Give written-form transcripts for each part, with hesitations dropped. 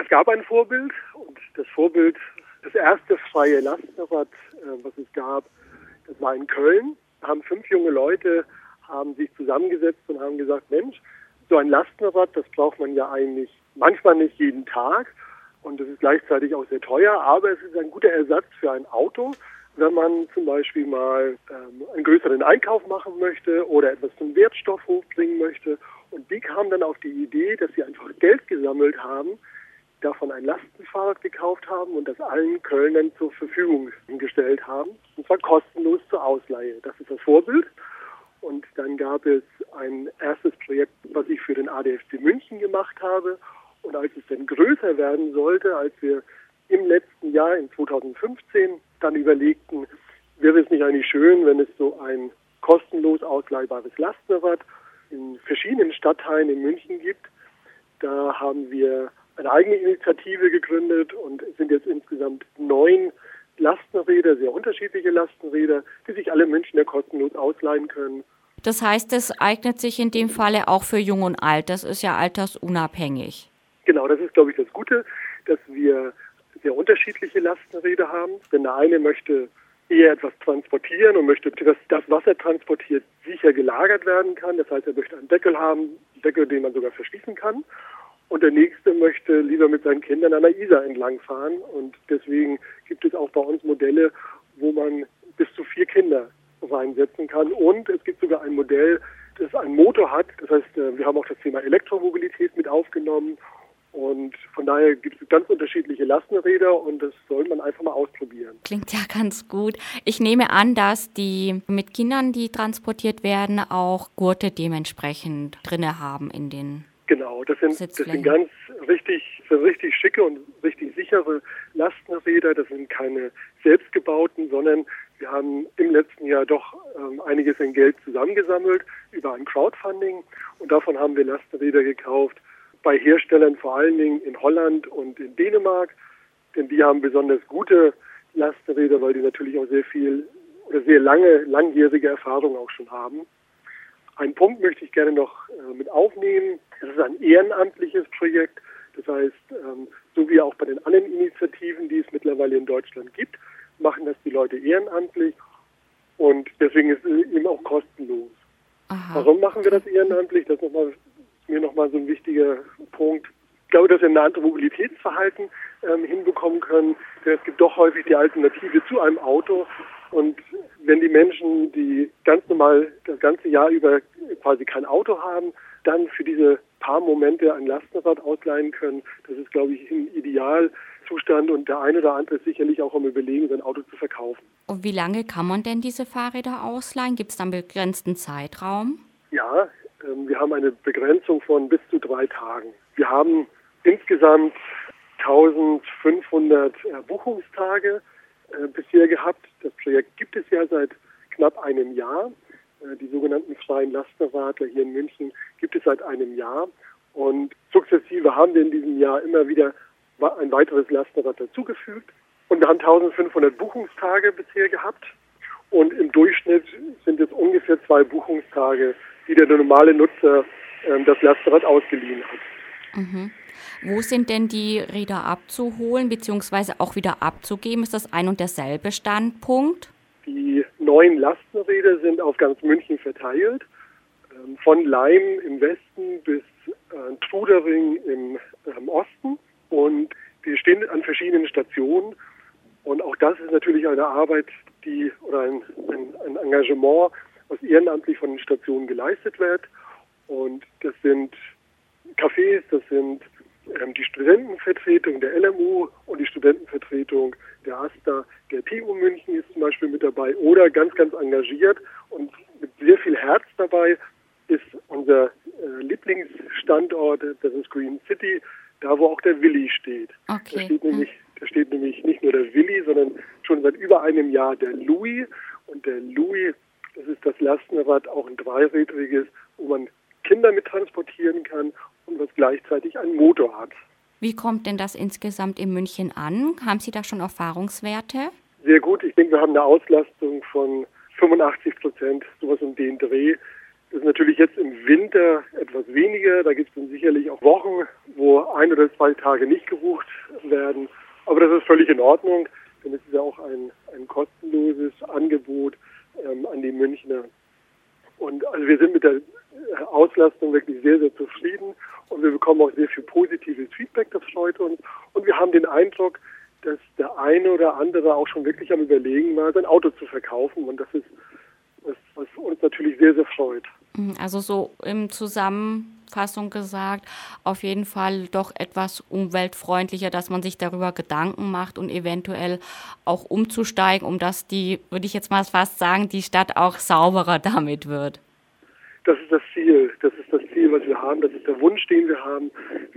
gab ein Vorbild und das Vorbild, das erste freie Lastenrad, was es gab, das war in Köln. Da haben 5 junge Leute haben sich zusammengesetzt und haben gesagt, Mensch, so ein Lastenrad, das braucht man ja eigentlich manchmal nicht jeden Tag und das ist gleichzeitig auch sehr teuer, aber es ist ein guter Ersatz für ein Auto, wenn man zum Beispiel mal einen größeren Einkauf machen möchte oder etwas zum Wertstoffhof bringen möchte. Und die kamen dann auf die Idee, dass sie einfach Geld gesammelt haben, davon ein Lastenfahrrad gekauft haben und das allen Kölnern zur Verfügung gestellt haben. Und zwar kostenlos zur Ausleihe. Das ist das Vorbild. Und dann gab es ein erstes Projekt, was ich für den ADFC München gemacht habe. Und als es dann größer werden sollte, als wir im letzten Jahr, in 2015, dann überlegten, wäre es nicht eigentlich schön, wenn es so ein kostenlos ausleihbares Lastenrad in verschiedenen Stadtteilen in München gibt. Da haben wir eine eigene Initiative gegründet und es sind jetzt insgesamt 9 Lastenräder, sehr unterschiedliche Lastenräder, die sich alle Münchner kostenlos ausleihen können. Das heißt, es eignet sich in dem Falle auch für Jung und Alt. Das ist ja altersunabhängig. Genau, das ist, glaube ich, das Gute, dass wir sehr unterschiedliche Lastenräder haben. Wenn der eine möchte eher etwas transportieren und möchte, dass das, was er transportiert, sicher gelagert werden kann. Das heißt, er möchte einen Deckel haben, einen Deckel, den man sogar verschließen kann. Und der nächste möchte lieber mit seinen Kindern an der Isar entlangfahren. Und deswegen gibt es auch bei uns Modelle, wo man bis zu 4 Kinder reinsetzen kann. Und es gibt sogar ein Modell, das einen Motor hat. Das heißt, wir haben auch das Thema Elektromobilität mit aufgenommen. Und von daher gibt es ganz unterschiedliche Lastenräder und das sollte man einfach mal ausprobieren. Klingt ja ganz gut. Ich nehme an, dass die mit Kindern, die transportiert werden, auch Gurte dementsprechend drinne haben in den Genau, das sind ganz richtig schicke und richtig sichere Lastenräder. Das sind keine selbstgebauten, sondern wir haben im letzten Jahr doch einiges an Geld zusammengesammelt über ein Crowdfunding und davon haben wir Lastenräder gekauft bei Herstellern vor allen Dingen in Holland und in Dänemark, denn die haben besonders gute Lastenräder, weil die natürlich auch sehr viel oder sehr langjährige Erfahrung auch schon haben. Einen Punkt möchte ich gerne noch mit aufnehmen. Es ist ein ehrenamtliches Projekt. Das heißt, so wie auch bei den anderen Initiativen, die es mittlerweile in Deutschland gibt, machen das die Leute ehrenamtlich und deswegen ist es eben auch kostenlos. Aha. Warum machen wir das ehrenamtlich? Das ist mir nochmal so ein wichtiger Punkt. Ich glaube, dass wir ein anderes Mobilitätsverhalten hinbekommen können. Denn es gibt doch häufig die Alternative zu einem Auto. Und wenn die Menschen, die ganz normal das ganze Jahr über quasi kein Auto haben, dann für diese paar Momente ein Lastenrad ausleihen können, das ist, glaube ich, ein Idealzustand. Und der eine oder andere ist sicherlich auch am Überlegen, sein Auto zu verkaufen. Und wie lange kann man denn diese Fahrräder ausleihen? Gibt es da einen begrenzten Zeitraum? Ja, wir haben eine Begrenzung von bis zu 3 Tagen. Wir haben insgesamt 1500 Buchungstage bisher gehabt. Das Projekt gibt es ja seit knapp einem Jahr. Die sogenannten freien Lastenradler hier in München gibt es seit einem Jahr. Und sukzessive haben wir in diesem Jahr immer wieder ein weiteres Lastenrad dazugefügt. Und wir haben 1500 Buchungstage bisher gehabt. Und im Durchschnitt sind es ungefähr 2 Buchungstage, die der normale Nutzer das Lastenrad ausgeliehen hat. Mhm. Wo sind denn die Räder abzuholen bzw. auch wieder abzugeben? Ist das ein und derselbe Standpunkt? Die 9 Lastenräder sind auf ganz München verteilt, von Laim im Westen bis Trudering im Osten. Und wir stehen an verschiedenen Stationen. Und auch das ist natürlich eine Arbeit, ein Engagement, was ehrenamtlich von den Stationen geleistet wird. Und das sind Cafés, das sind die Studentenvertretung der LMU und die Studentenvertretung der AStA. Der TU München ist zum Beispiel mit dabei oder ganz, ganz engagiert und mit sehr viel Herz dabei ist unser Lieblingsstandort, das ist Green City, da wo auch der Willi steht. Okay. Da steht nämlich nicht nur der Willi, sondern schon seit über einem Jahr der Louis. Und der Louis, das ist das Lastenrad, auch ein dreirädriges, wo man Kinder mit transportieren kann und was gleichzeitig einen Motor hat. Wie kommt denn das insgesamt in München an? Haben Sie da schon Erfahrungswerte? Sehr gut. Ich denke, wir haben eine Auslastung von 85%, sowas um den Dreh. Das ist natürlich jetzt im Winter etwas weniger. Da gibt es dann sicherlich auch Wochen, wo 1 oder 2 Tage nicht gebucht werden. Aber das ist völlig in Ordnung, denn es ist ja auch ein kostenloses Angebot an die Münchner. Und also wir sind mit der Auslastung wirklich sehr, sehr zufrieden und wir bekommen auch sehr viel positives Feedback, das freut uns. Und wir haben den Eindruck, dass der eine oder andere auch schon wirklich am Überlegen war, sein Auto zu verkaufen. Und das ist was uns natürlich sehr, sehr freut. Also so in Zusammenfassung gesagt, auf jeden Fall doch etwas umweltfreundlicher, dass man sich darüber Gedanken macht und eventuell auch umzusteigen, um dass würde ich jetzt mal fast sagen, die Stadt auch sauberer damit wird. Das ist das Ziel. Das ist das Ziel, was wir haben. Das ist der Wunsch, den wir haben.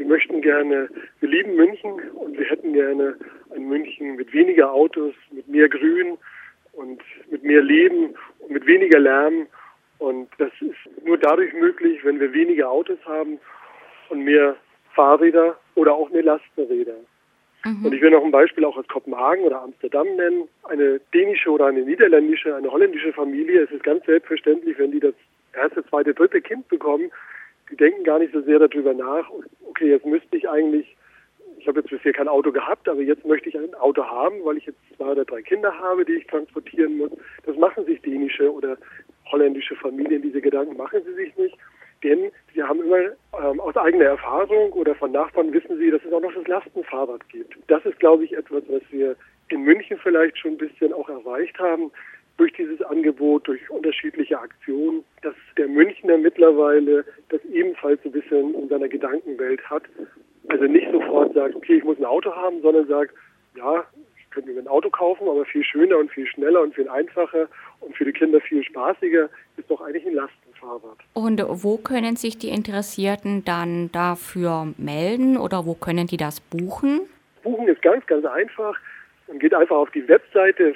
Wir lieben München und wir hätten gerne ein München mit weniger Autos, mit mehr Grün und mit mehr Leben und mit weniger Lärm. Und das ist nur dadurch möglich, wenn wir weniger Autos haben und mehr Fahrräder oder auch mehr Lastenräder. Und ich will noch ein Beispiel auch aus Kopenhagen oder Amsterdam nennen. Eine dänische oder eine niederländische, eine holländische Familie, es ist ganz selbstverständlich, wenn die das erste, zweite, dritte Kind bekommen, die denken gar nicht so sehr darüber nach, okay, jetzt müsste ich habe jetzt bisher kein Auto gehabt, aber jetzt möchte ich ein Auto haben, weil ich jetzt 2 oder 3 Kinder habe, die ich transportieren muss. Das machen sich dänische oder holländische Familien, diese Gedanken machen sie sich nicht, denn sie haben immer aus eigener Erfahrung oder von Nachbarn wissen sie, dass es auch noch das Lastenfahrrad gibt. Das ist, glaube ich, etwas, was wir in München vielleicht schon ein bisschen auch erreicht haben, durch dieses Angebot, durch unterschiedliche Aktionen, dass der Münchner mittlerweile das ebenfalls ein bisschen in seiner Gedankenwelt hat. Also nicht sofort sagt, okay, ich muss ein Auto haben, sondern sagt, ja, ich könnte mir ein Auto kaufen, aber viel schöner und viel schneller und viel einfacher und für die Kinder viel spaßiger ist doch eigentlich ein Lastenfahrrad. Und wo können sich die Interessierten dann dafür melden oder wo können die das buchen? Buchen ist ganz, ganz einfach. Man geht einfach auf die Webseite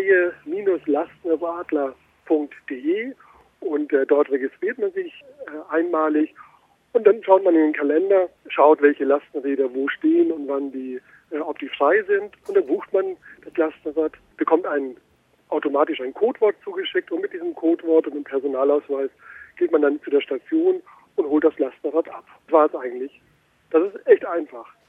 freie-lastenradler.de und dort registriert man sich einmalig und dann schaut man in den Kalender, schaut, welche Lastenräder wo stehen und ob die frei sind und dann bucht man das Lastenrad, bekommt automatisch ein Codewort zugeschickt und mit diesem Codewort und dem Personalausweis geht man dann zu der Station und holt das Lastenrad ab. Das war es eigentlich. Das ist echt einfach.